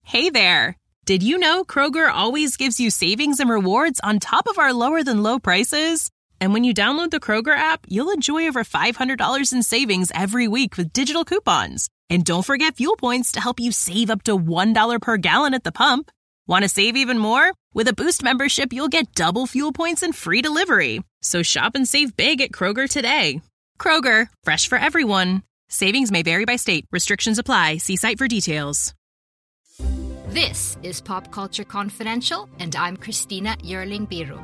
Hey there! Did you know Kroger always gives you savings and rewards on top of our lower-than-low prices? And when you download the Kroger app, you'll enjoy over $500 in savings every week with digital coupons. And don't forget fuel points to help you save up to $1 per gallon at the pump. Want to save even more? With a Boost membership, you'll get double fuel points and free delivery. So shop and save big at Kroger today. Kroger, fresh for everyone. Savings may vary by state. Restrictions apply. See site for details. This is Pop Culture Confidential, and I'm Christina Yerling Biro.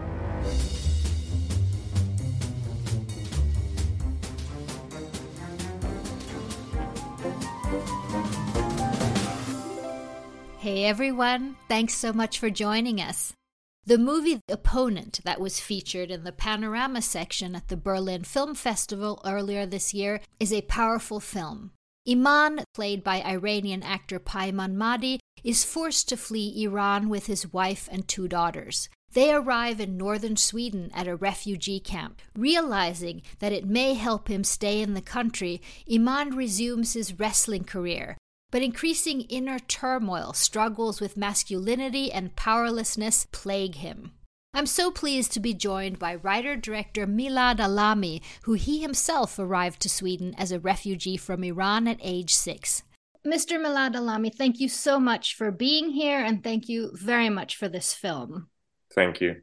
Hey everyone, thanks so much for joining us. The movie Opponent that was featured in the Panorama section at the Berlin Film Festival earlier this year is a powerful film. Iman, played by Iranian actor Payman Madi, is forced to flee Iran with his wife and 2 daughters. They arrive in northern Sweden at a refugee camp. Realizing that it may help him stay in the country, Iman resumes his wrestling career. But increasing inner turmoil, struggles with masculinity, and powerlessness plague him. I'm so pleased to be joined by writer-director Milad Alami, who he himself arrived to Sweden as a refugee from Iran at age 6. Mr. Milad Alami, thank you so much for being here, and thank you very much for this film. Thank you.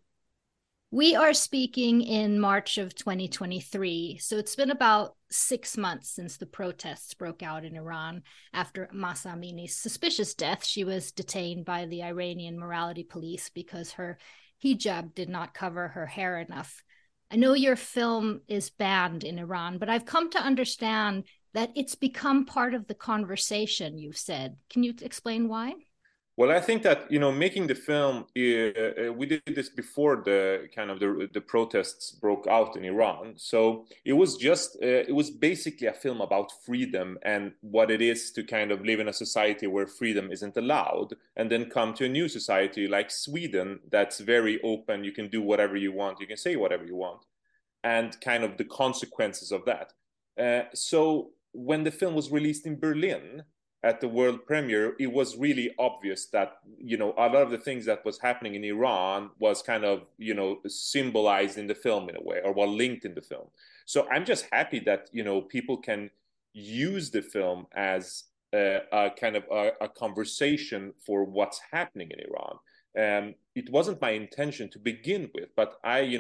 We are speaking in March of 2023, so it's been about 6 months since the protests broke out in Iran after Mahsa Amini's suspicious death. She was detained by the Iranian morality police because her hijab did not cover her hair enough. I know your film is banned in Iran, but I've come to understand that it's become part of the conversation, you've said. Can you explain why? Well, I think that, making the film, we did this before the protests broke out in Iran. So it was basically a film about freedom and what it is to kind of live in a society where freedom isn't allowed, and then come to a new society like Sweden that's very open. You can do whatever you want. You can say whatever you want, and kind of the consequences of that. So when the film was released in Berlin, at the world premiere, it was really obvious that, a lot of the things that was happening in Iran was kind of, symbolized in the film in a way, or were linked in the film. So I'm just happy that, people can use the film as a kind of a conversation for what's happening in Iran. It wasn't my intention to begin with, but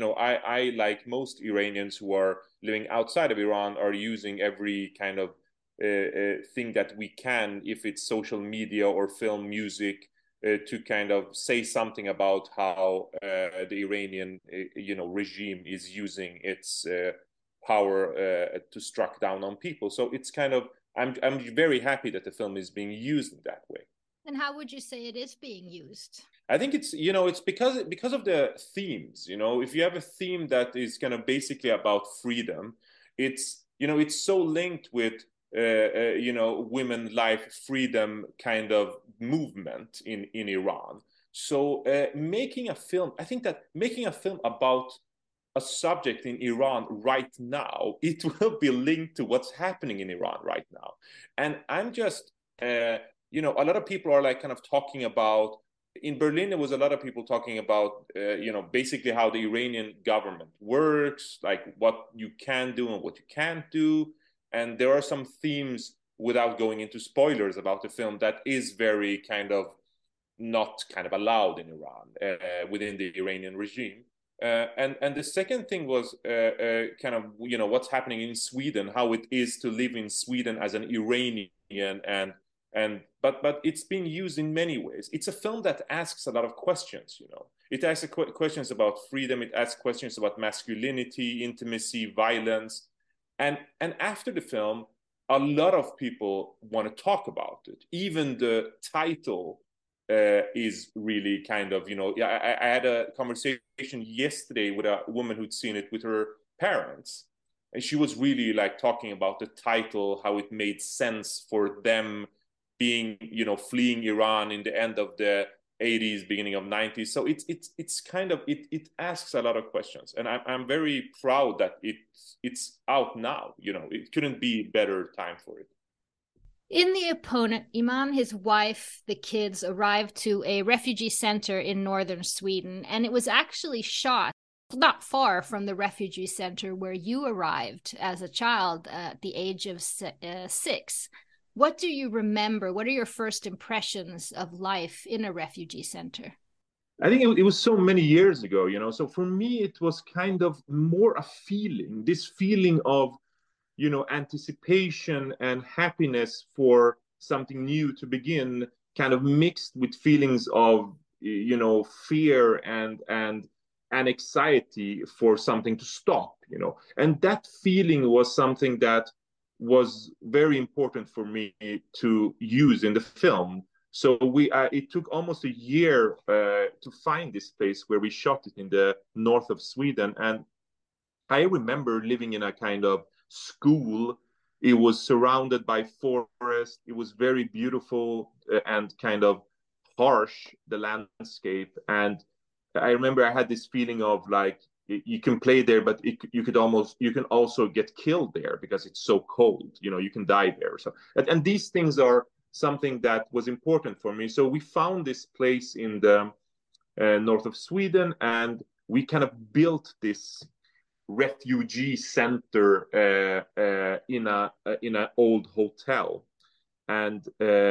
I like most Iranians who are living outside of Iran, are using every kind of thing that we can, if it's social media or film, music, to kind of say something about how the Iranian regime is using its power to strike down on people. So it's kind of, I'm very happy that the film is being used in that way. And how would you say it is being used? I think it's it's because of the themes. If you have a theme that is kind of basically about freedom, it's it's so linked with women life freedom kind of movement in Iran. So making a film about a subject in Iran right now, it will be linked to what's happening in Iran right now. And I'm just, a lot of people are like kind of talking about, in Berlin, there was a lot of people talking about, basically how the Iranian government works, like what you can do and what you can't do. And there are some themes, without going into spoilers about the film, that is very kind of not kind of allowed in Iran within the Iranian regime. And the second thing was kind of what's happening in Sweden, how it is to live in Sweden as an Iranian, but it's being used in many ways. It's a film that asks a lot of questions. It asks questions about freedom. It asks questions about masculinity, intimacy, violence. And after the film, a lot of people want to talk about it. Even the title is really kind of, I had a conversation yesterday with a woman who'd seen it with her parents. And she was really like talking about the title, how it made sense for them being, fleeing Iran in the end of the 80s, beginning of 90s. So it's kind of, it asks a lot of questions, and I'm very proud that it's out now. It couldn't be better time for it. In The Opponent, Iman, his wife, the kids arrived to a refugee center in northern Sweden, and it was actually shot not far from the refugee center where you arrived as a child at the age of 6. What do you remember? What are your first impressions of life in a refugee center? I think it was so many years ago, So for me, it was kind of more a feeling, this feeling of, anticipation and happiness for something new to begin, kind of mixed with feelings of, fear and anxiety for something to stop. And that feeling was something that was very important for me to use in the film. So it took almost a year to find this place where we shot it in the north of Sweden. And I remember living in a kind of school. It was surrounded by forest. It was very beautiful and kind of harsh, the landscape. And I remember I had this feeling of like you can play there, but you can also get killed there because it's so cold. You can die there. So and these things are something that was important for me. So we found this place in the north of Sweden, and we kind of built this refugee center in an old hotel. And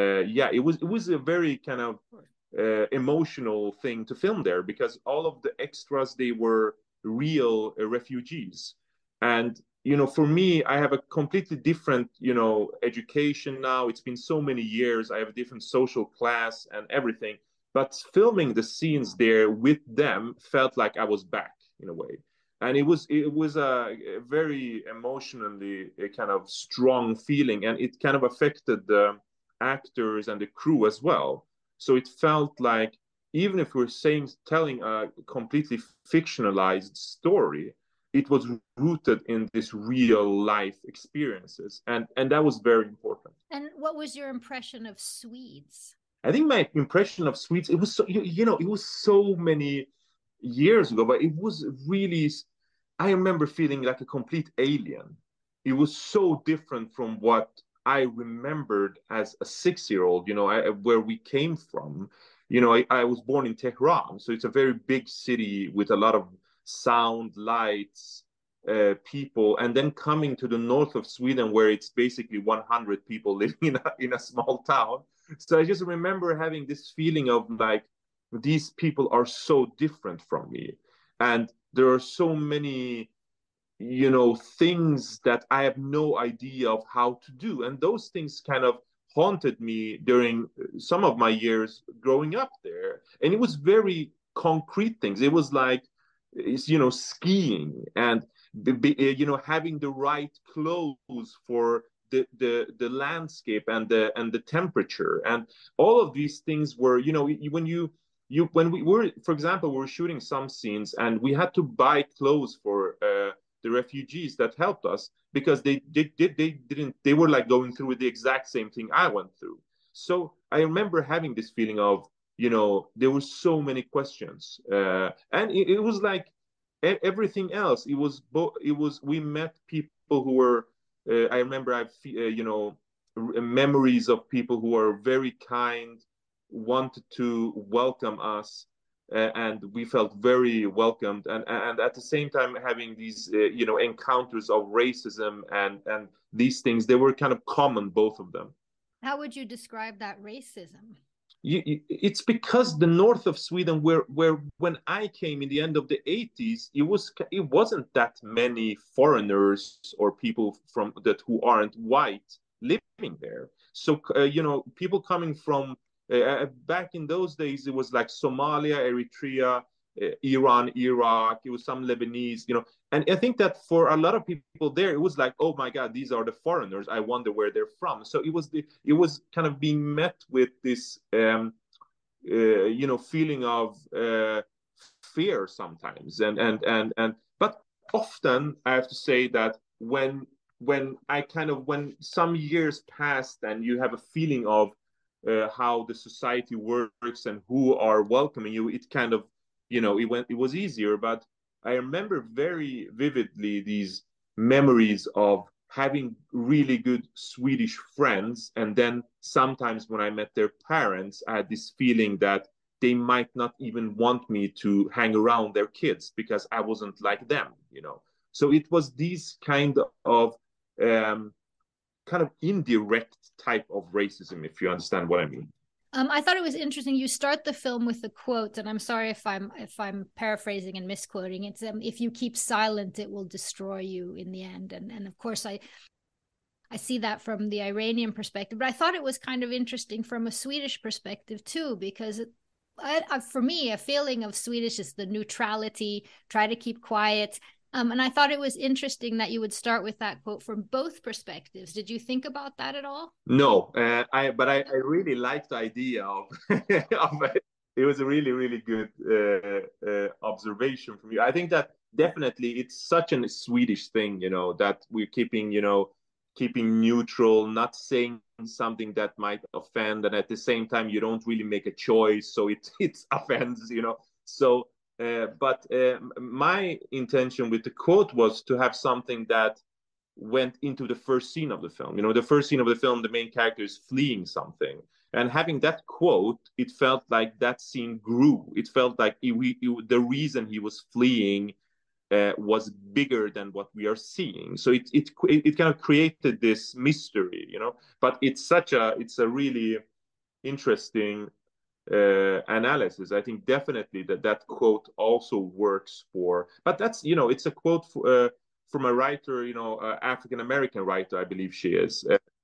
it was a very kind of emotional thing to film there, because all of the extras, they were real refugees. And for me, I have a completely different education now. It's been so many years. I have a different social class and everything, but filming the scenes there with them felt like I was back in a way. And it was a very emotionally a kind of strong feeling, and it kind of affected the actors and the crew as well. So it felt like, even if we're telling a completely fictionalized story, it was rooted in this real life experiences, and that was very important. And what was your impression of Swedes? I think my impression of Swedes, it was so, it was so many years ago, but it was really, I remember feeling like a complete alien. It was so different from what I remembered as a 6-year-old, where we came from. I was born in Tehran, so it's a very big city with a lot of sound, lights, people, and then coming to the north of Sweden, where it's basically 100 people living in a small town. So I just remember having this feeling of like, these people are so different from me, and there are so many things that I have no idea of how to do. And those things kind of haunted me during some of my years growing up there. And it was very concrete things. It was like, skiing and, having the right clothes for the landscape and the temperature. And all of these things were, when we were, for example, we were shooting some scenes and we had to buy clothes for the refugees that helped us, because they were like going through the exact same thing I went through. So I remember having this feeling of, there were so many questions, and it was like everything else. We met people who were, I remember memories of people who are very kind, wanted to welcome us, and we felt very welcomed, and at the same time having these encounters of racism and these things, they were kind of common, both of them. How would you describe that racism? It's because the north of Sweden, where when I came in the end of the 80s, it wasn't that many foreigners or people from that who aren't white living there. So people coming from back in those days, it was like Somalia, Eritrea, Iran, Iraq. It was some Lebanese, and I think that for a lot of people there, it was like, oh my God, these are the foreigners. I wonder where they're from. So it was kind of being met with this, feeling of fear sometimes, and but often I have to say that when some years passed and you have a feeling of how the society works and who are welcoming you, it kind of, it was easier. But I remember very vividly these memories of having really good Swedish friends. And then sometimes when I met their parents, I had this feeling that they might not even want me to hang around their kids because I wasn't like them, you know. So it was these um, kind of indirect type of racism, if you understand what I mean. I thought it was interesting. You start the film with a quote, and I'm sorry if I'm paraphrasing and misquoting. It's if you keep silent, it will destroy you in the end. And of course, I see that from the Iranian perspective, but I thought it was kind of interesting from a Swedish perspective too, because for me, a feeling of Swedish is the neutrality, try to keep quiet. And I thought it was interesting that you would start with that quote from both perspectives. Did you think about that at all? No, I really liked the idea of, of it. It was a really, really good observation from you. I think that definitely it's such a Swedish thing, you know, that we're keeping, you know, keeping neutral, not saying something that might offend, and at the same time you don't really make a choice, so it offends, you know. So but my intention with the quote was to have something that went into the first scene of the film. You know, the first scene of the film, the main character is fleeing something. And having that quote, it felt like that scene grew. It felt like the reason he was fleeing was bigger than what we are seeing. So it kind of created this mystery, you know. But it's a really interesting analysis. I think definitely that quote also works for, but that's, you know, it's a quote from a writer, you know, African American writer, I believe she is,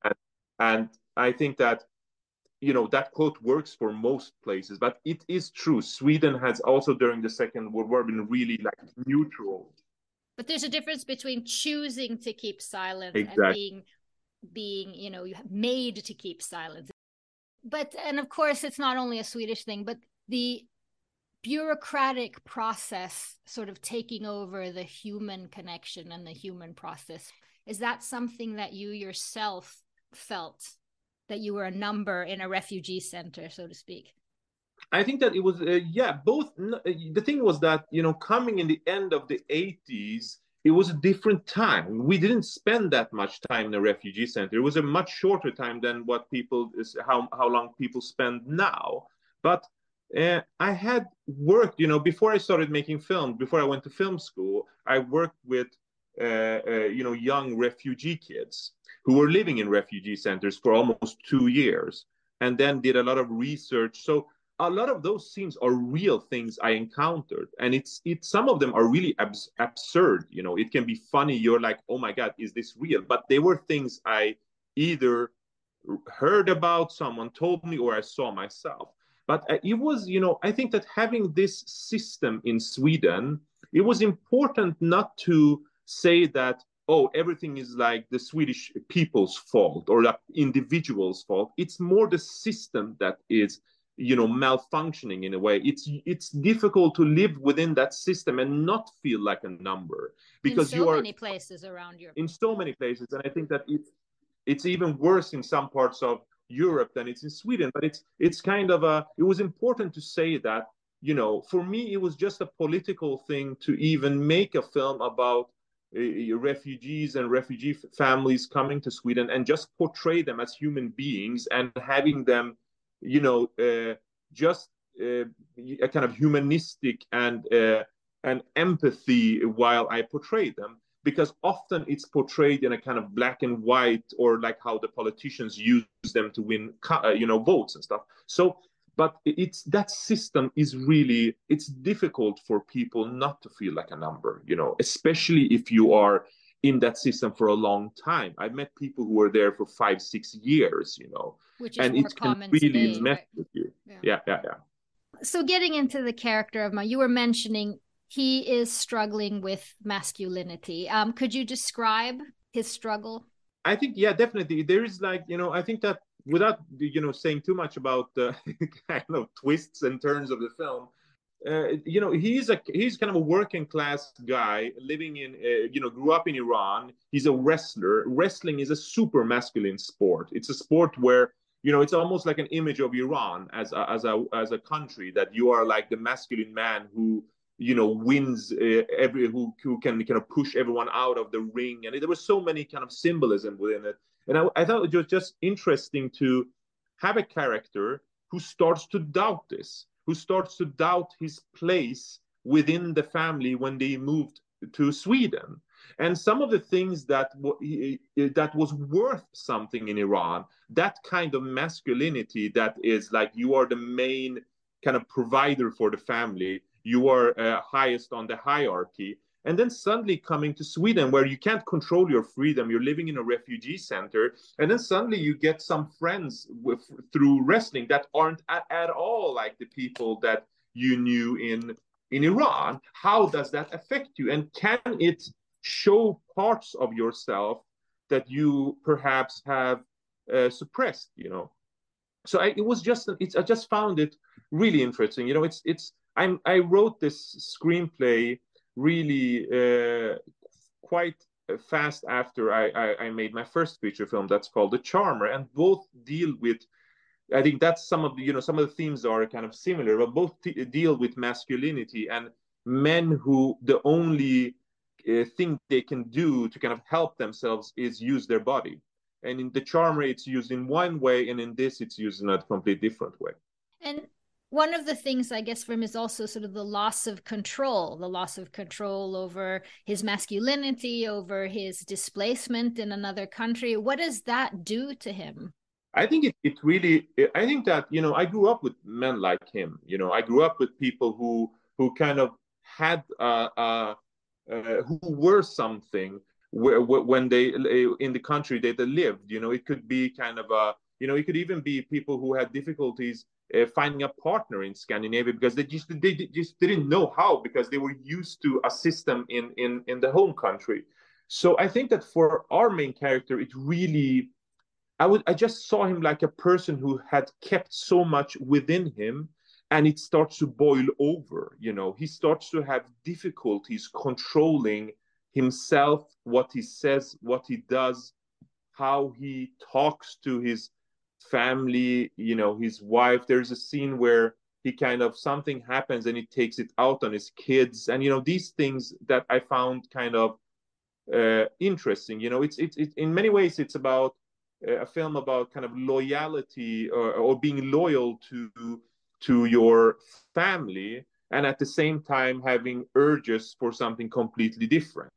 and I think that, you know, that quote works for most places. But it is true, Sweden has also during the Second World War been really like neutral. But there's a difference between choosing to keep silent exactly. and being, you know, made to keep silent. But, and of course, it's not only a Swedish thing, but the bureaucratic process sort of taking over the human connection and the human process. Is that something that you yourself felt, that you were a number in a refugee center, so to speak? I think that it was, both. The thing was that, you know, coming in the end of the 80s, it was a different time. We didn't spend that much time in a refugee center. It was a much shorter time than what people how long people spend now. But I had worked, you know, before I started making film, before I went to film school, I worked with you know, young refugee kids who were living in refugee centers for almost 2 years, and then did a lot of research. So a lot of those scenes are real things I encountered, and it's some of them are really absurd. You know, it can be funny. You're like, oh my god, is this real? But they were things I either heard about, someone told me, or I saw myself. But it was, you know, I think that having this system in Sweden, it was important not to say that, oh, everything is like the Swedish people's fault or the individual's fault. It's more the system that is, you know, malfunctioning in a way. It's difficult to live within that system and not feel like a number, because you are in so many places around Europe. In so many places, and I think that it's even worse in some parts of Europe than it's in Sweden. But it's kind of it was important to say that, you know, for me it was just a political thing to even make a film about refugees and refugee families coming to Sweden and just portray them as human beings and having them, you know, just a kind of humanistic and empathy while I portray them. Because often it's portrayed in a kind of black and white, or like how the politicians use them to win, you know, votes and stuff. So, but it's that system is really, it's difficult for people not to feel like a number, you know, especially if you are in that system for a long time. I've met people who were there for 5-6 years, you know, which is and more common really today, mess right? with you. Yeah. So getting into the character of you were mentioning he is struggling with masculinity. Could you describe his struggle? I think, yeah, definitely. There is like, you know, I think that without, you know, saying too much about the kind of twists and turns of the film, you know, he's kind of a working class guy living in, you know, grew up in Iran. He's a wrestler. Wrestling is a super masculine sport. It's a sport where, you know, it's almost like an image of Iran as a country, that you are like the masculine man who wins who can kind of push everyone out of the ring, and there was so many kind of symbolism within it. And I thought it was just interesting to have a character who starts to doubt this, who starts to doubt his place within the family when they moved to Sweden. And some of the things that was worth something in Iran, that kind of masculinity that is like you are the main kind of provider for the family, you are highest on the hierarchy. And then suddenly coming to Sweden, where you can't control your freedom, you're living in a refugee center, and then suddenly you get some friends through wrestling that aren't at all like the people that you knew in Iran. How does that affect you? And can it show parts of yourself that you perhaps have suppressed? So I just found it really interesting. I wrote this screenplay really quite fast after I made my first feature film that's called The Charmer, and both deal with, I think that's some of the themes are kind of similar, but both deal with masculinity and men who the only thing they can do to kind of help themselves is use their body. And in The Charmer, it's used in one way, and in this, it's used in a completely different way. And one of the things, I guess, for him is also sort of the loss of control over his masculinity, over his displacement in another country. What does that do to him? I think I think that, I grew up with men like him. I grew up with people who kind of had, who were something when they, in the country they lived. It could be kind of it could even be people who had difficulties finding a partner in Scandinavia because they just didn't know how, because they were used to a system in the home country. So I think that for our main character, it really, I just saw him like a person who had kept so much within him, and it starts to boil over. He starts to have difficulties controlling himself, what he says, what he does, how he talks to his family, his wife. There's a scene where he kind of, something happens and he takes it out on his kids, and these things that I found kind of interesting. It's in many ways it's about a film about kind of loyalty or being loyal to your family, and at the same time having urges for something completely different.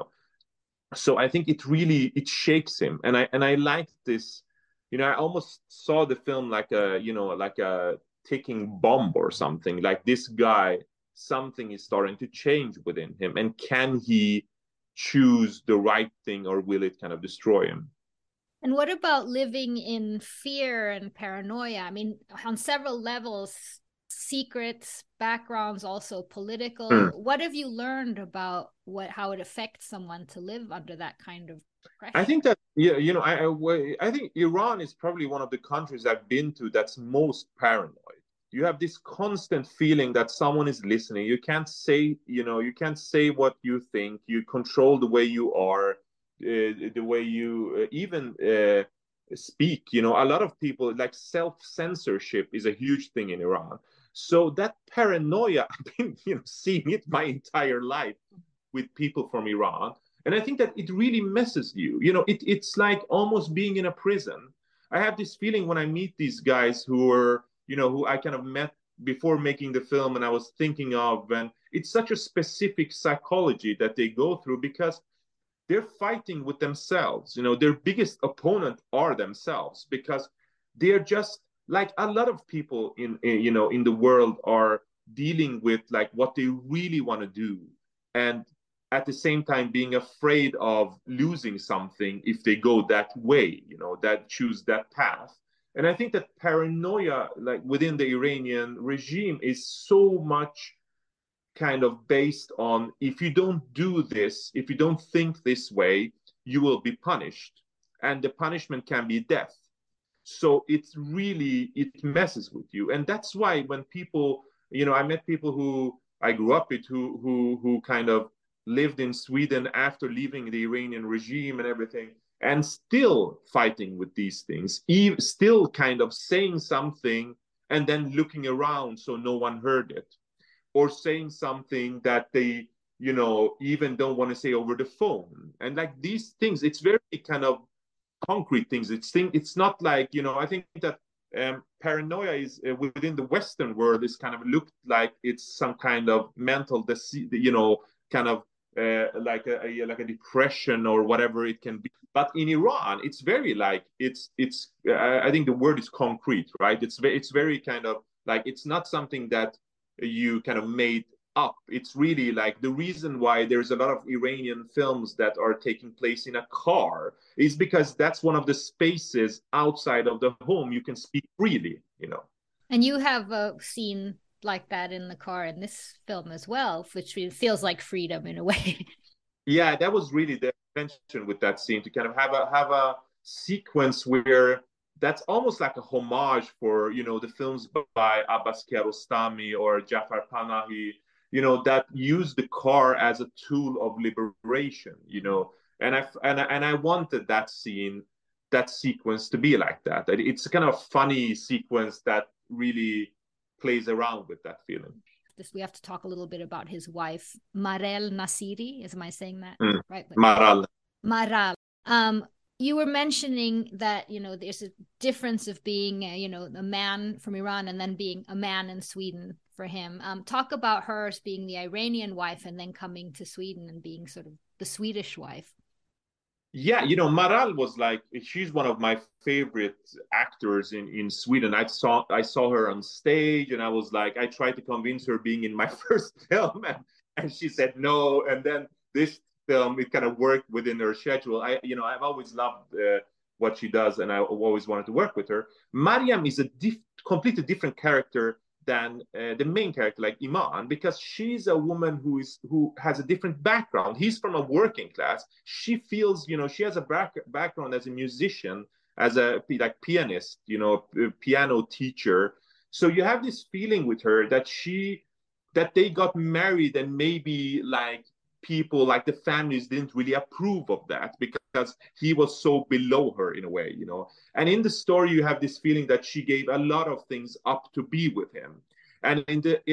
So I think it shakes him, and I liked this. I almost saw the film like a ticking bomb or something. Like, this guy, something is starting to change within him, and can he choose the right thing, or will it kind of destroy him? And what about living in fear and paranoia? I mean, on several levels, secrets, backgrounds, also political. What have you learned about how it affects someone to live under that kind of pressure? I think that, I think Iran is probably one of the countries I've been to that's most paranoid. You have this constant feeling that someone is listening. You can't say what you think. You control the way you are, the way you even speak. A lot of people, like, self-censorship is a huge thing in Iran. So that paranoia, I've been seeing it my entire life with people from Iran. And I think that it really messes you. It's like almost being in a prison. I have this feeling when I meet these guys who I kind of met before making the film, and I was thinking of, and it's such a specific psychology that they go through, because they're fighting with themselves. Their biggest opponent are themselves, because they're just like a lot of people in the world are dealing with, like, what they really want to do, and at the same time being afraid of losing something if they go that way, that choose that path. And I think that paranoia, like, within the Iranian regime, is so much kind of based on, if you don't do this, if you don't think this way, you will be punished. And the punishment can be death. So it messes with you. And that's why when people, I met people who I grew up with who kind of lived in Sweden after leaving the Iranian regime and everything, and still fighting with these things, still kind of saying something and then looking around so no one heard it. or saying something that they, even don't want to say over the phone. And like these things, it's very kind of concrete things. It's not like, I think that paranoia is within the Western world is kind of looked like it's some kind of mental, kind of like a depression or whatever it can be. But in Iran, it's very like it's. I think the word is concrete, right? It's very kind of like it's not something that you kind of made up. It's really like the reason why there's a lot of Iranian films that are taking place in a car is because that's one of the spaces outside of the home you can speak freely. And you have a scene like that in the car in this film as well, which feels like freedom in a way. Yeah, that was really the intention with that scene, to kind of have a sequence where that's almost like a homage for the films by Abbas Kiarostami or Jafar Panahi, that use the car as a tool of liberation, and I wanted that sequence to be like that. It's a kind of funny sequence that really plays around with that feeling. We have to talk a little bit about his wife, Marel Nasiri. Am I saying that right? Maral. Maral. You were mentioning that, there's a difference of being, a man from Iran and then being a man in Sweden for him. Talk about her as being the Iranian wife and then coming to Sweden and being sort of the Swedish wife. Yeah, Maral was like, she's one of my favorite actors in Sweden. I saw her on stage, and I was like, I tried to convince her being in my first film, and she said no. And then this film, it kind of worked within her schedule. I've always loved what she does, and I always wanted to work with her. Mariam is a completely different character than the main character, like Iman, because she's a woman who has a different background. He's from a working class. She feels, she has a background as a musician, as a pianist, piano teacher. So you have this feeling with her that they got married, and maybe like people, like the families, didn't really approve of that because he was so below her in a way, And in the story, you have this feeling that she gave a lot of things up to be with him, and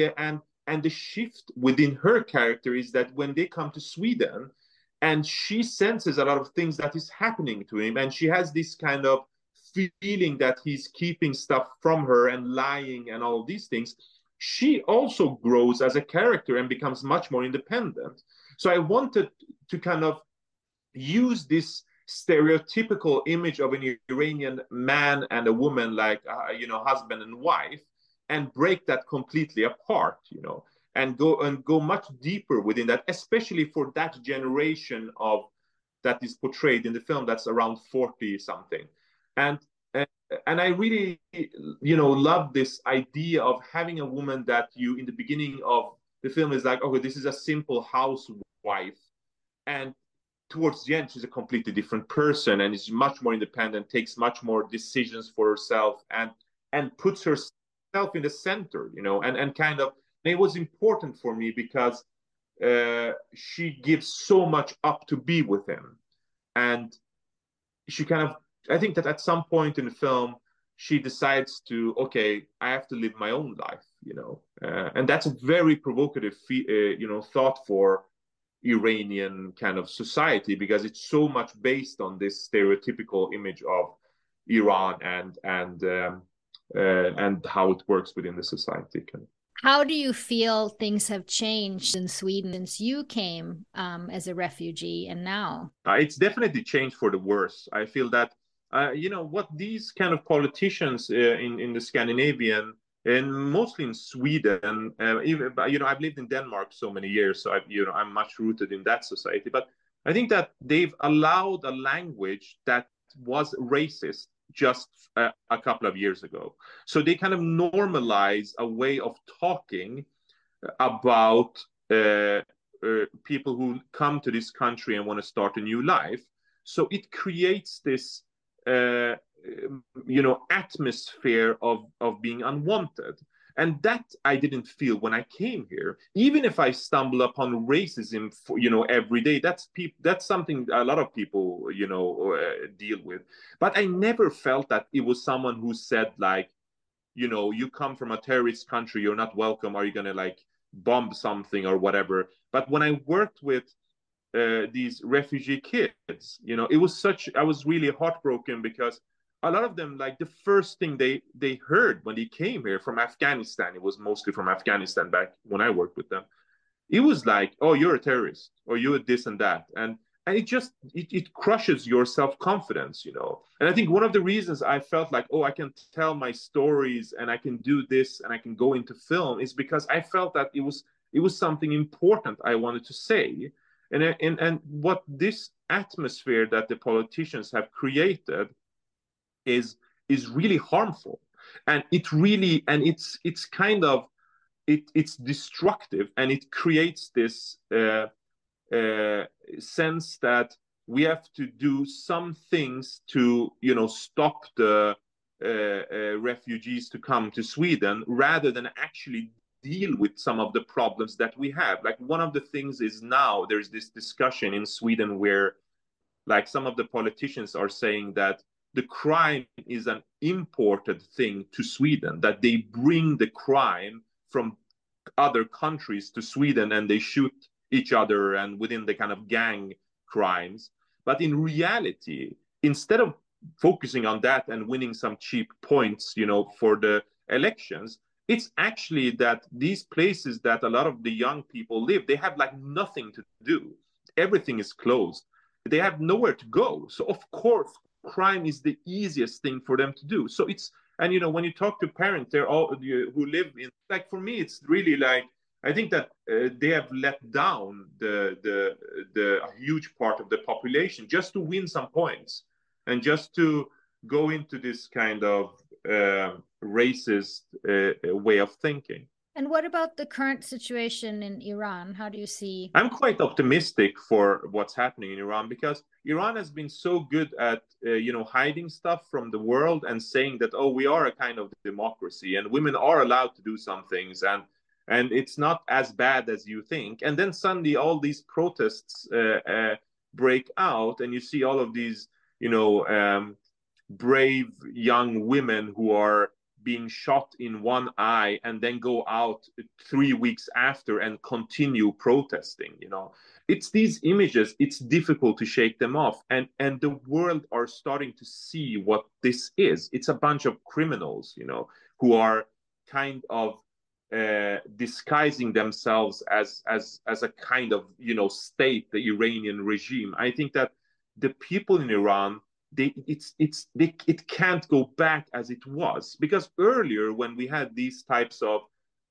the shift within her character is that when they come to Sweden, and she senses a lot of things that is happening to him, and she has this kind of feeling that he's keeping stuff from her and lying and all of these things. She also grows as a character and becomes much more independent. So I wanted to kind of use this stereotypical image of an Iranian man and a woman, like, husband and wife, and break that completely apart, and go much deeper within that, especially for that generation that is portrayed in the film, that's around 40 something. And I really, love this idea of having a woman that you, in the beginning of the film, is like, okay, this is a simple housewife, and towards the end, she's a completely different person and is much more independent, takes much more decisions for herself, and puts herself in the center, and kind of, and it was important for me because she gives so much up to be with him, and she kind of, I think that at some point in the film, she decides to, okay, I have to live my own life, and that's a very provocative, thought for Iranian kind of society, because it's so much based on this stereotypical image of Iran and how it works within the society. How do you feel things have changed in Sweden since you came as a refugee and now? It's definitely changed for the worse. I feel that, what these kind of politicians in the Scandinavian, and mostly in Sweden, even, I've lived in Denmark so many years, so I'm much rooted in that society. But I think that they've allowed a language that was racist just a couple of years ago. So they kind of normalize a way of talking about people who come to this country and want to start a new life. So it creates this atmosphere of being unwanted. And that I didn't feel when I came here. Even if I stumble upon racism, every day, that's something a lot of people, deal with. But I never felt that it was someone who said, like, you come from a terrorist country, you're not welcome. Are you going to, like, bomb something or whatever. But when I worked with these refugee kids, it was I was really heartbroken, because a lot of them, like, the first thing they heard when they came here from Afghanistan, it was mostly from Afghanistan back when I worked with them, it was like, oh, you're a terrorist, or you're this and that. And it just, it crushes your self-confidence, And I think one of the reasons I felt like, oh, I can tell my stories and I can do this and I can go into film, is because I felt that it was something important I wanted to say. And what this atmosphere that the politicians have created is really harmful. And it's kind of, it's destructive, and it creates this sense that we have to do some things to, stop the refugees to come to Sweden, rather than actually deal with some of the problems that we have. Like, one of the things is, now there's this discussion in Sweden where, like, some of the politicians are saying that the crime is an imported thing to Sweden, that they bring the crime from other countries to Sweden and they shoot each other, and within the kind of gang crimes. But in reality, instead of focusing on that and winning some cheap points, for the elections, it's actually that these places that a lot of the young people live, they have like nothing to do. Everything is closed. They have nowhere to go. So of course, crime is the easiest thing for them to do. So it's, and when you talk to parents, they're all who live in, like, for me, it's really like, I think that they have let down the huge part of the population just to win some points, and just to go into this kind of racist way of thinking. And what about the current situation in Iran? How do you see? I'm quite optimistic for what's happening in Iran, because Iran has been so good at, hiding stuff from the world and saying that, oh, we are a kind of democracy and women are allowed to do some things, and it's not as bad as you think. And then suddenly all these protests break out, and you see all of these, brave young women who are being shot in one eye and then go out 3 weeks after and continue protesting. It's these images, it's difficult to shake them off, and the world are starting to see what this is. It's a bunch of criminals, who are kind of disguising themselves as a kind of, state, the Iranian regime. I think that the people in Iran, it can't go back as it was, because earlier when we had these types of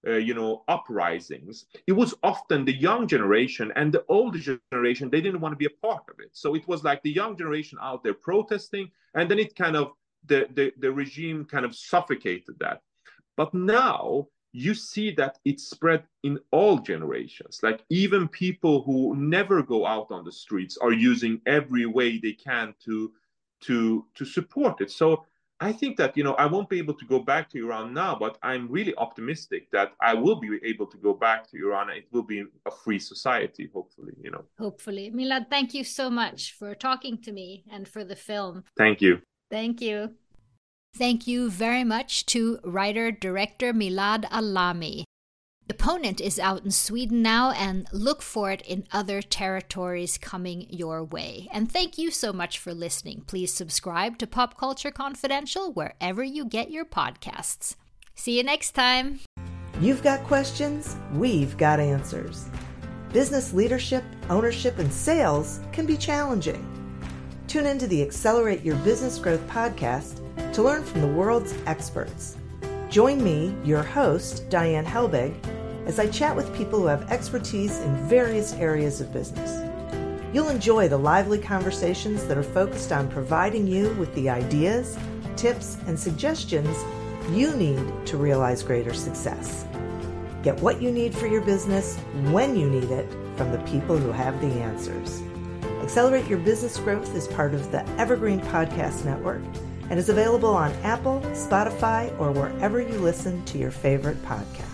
uprisings, it was often the young generation and the older generation, they didn't want to be a part of it. So it was like the young generation out there protesting, and then it kind of, the regime kind of suffocated that. But now you see that it's spread in all generations. Like, even people who never go out on the streets are using every way they can to support it. So I think that, I won't be able to go back to Iran now, but I'm really optimistic that I will be able to go back to Iran. It will be a free society, hopefully, Hopefully. Milad, thank you so much for talking to me and for the film. Thank you. Thank you. Thank you very much to writer-director Milad Alami. Opponent is out in Sweden now, and look for it in other territories coming your way. And thank you so much for listening. Please subscribe to Pop Culture Confidential wherever you get your podcasts. See you next time. You've got questions, we've got answers. Business leadership, ownership, and sales can be challenging. Tune into the Accelerate Your Business Growth podcast to learn from the world's experts. Join me, your host, Diane Helbig, as I chat with people who have expertise in various areas of business. You'll enjoy the lively conversations that are focused on providing you with the ideas, tips, and suggestions you need to realize greater success. Get what you need for your business when you need it from the people who have the answers. Accelerate Your Business Growth is part of the Evergreen Podcast Network and is available on Apple, Spotify, or wherever you listen to your favorite podcast.